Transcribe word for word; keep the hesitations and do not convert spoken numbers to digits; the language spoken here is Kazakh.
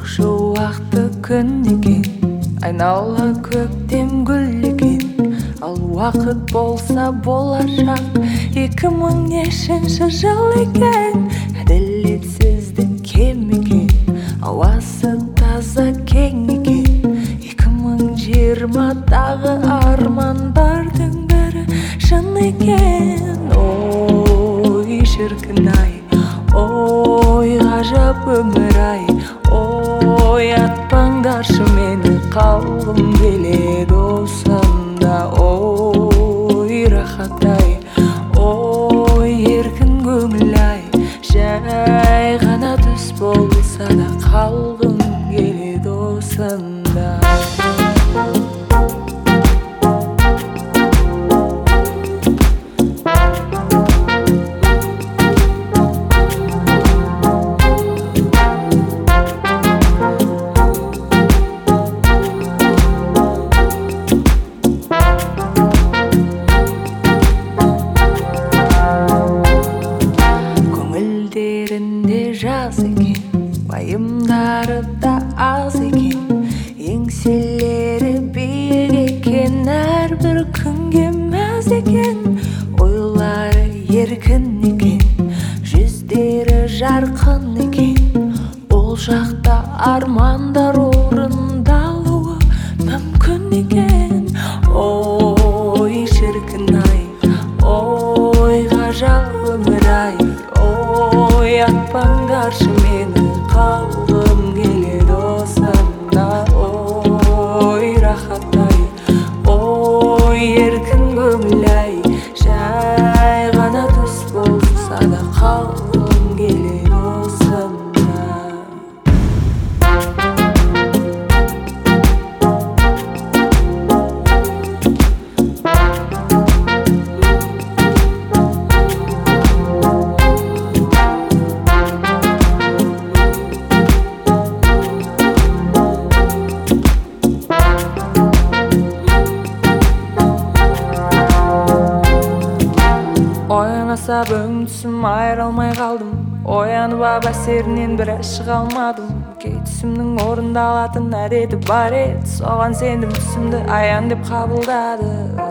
шуақты күн екен, айнала көктем гүл екен. Ал уақыт болса болашақ, екі мың нешінші жыл екен. Әділетсіздік кем екен, ауасы таза кең екен. екі мың жиырмадағы армандардың бәрі шын екен. Ой шіркін-ай, ой ғажап өмір-ай, ой атпаңдаршы мені, қалғым келеді осында. Ой рахат-ай, ой еркін көңіл-ай, жай ғана түс болса да қалғым келеді осында. Жаз екен, байымдары да аз екен, еңселері биік екен, әрбір күнге мәз екен. Ойлары еркін екен, жүздері жарқын екен, ол жақта армандар орындалуы мүмкін екен. Ой шіркін-ай, ой ғажап өмір-ай, ой атпаңдаршы мені, қалғым келеді осында. Ой рахат-ай, ой еркін көңіл-ай, жай ғана түс болса да қалғым келеді осында. Оянасап өң-түсім айыра алмай қалдым, оянып ап әсерінен біраз шыға алмадым. Кей түсімнің орындалатын әдеті бар еді, соған сендім, түсімді аян деп қабылдады.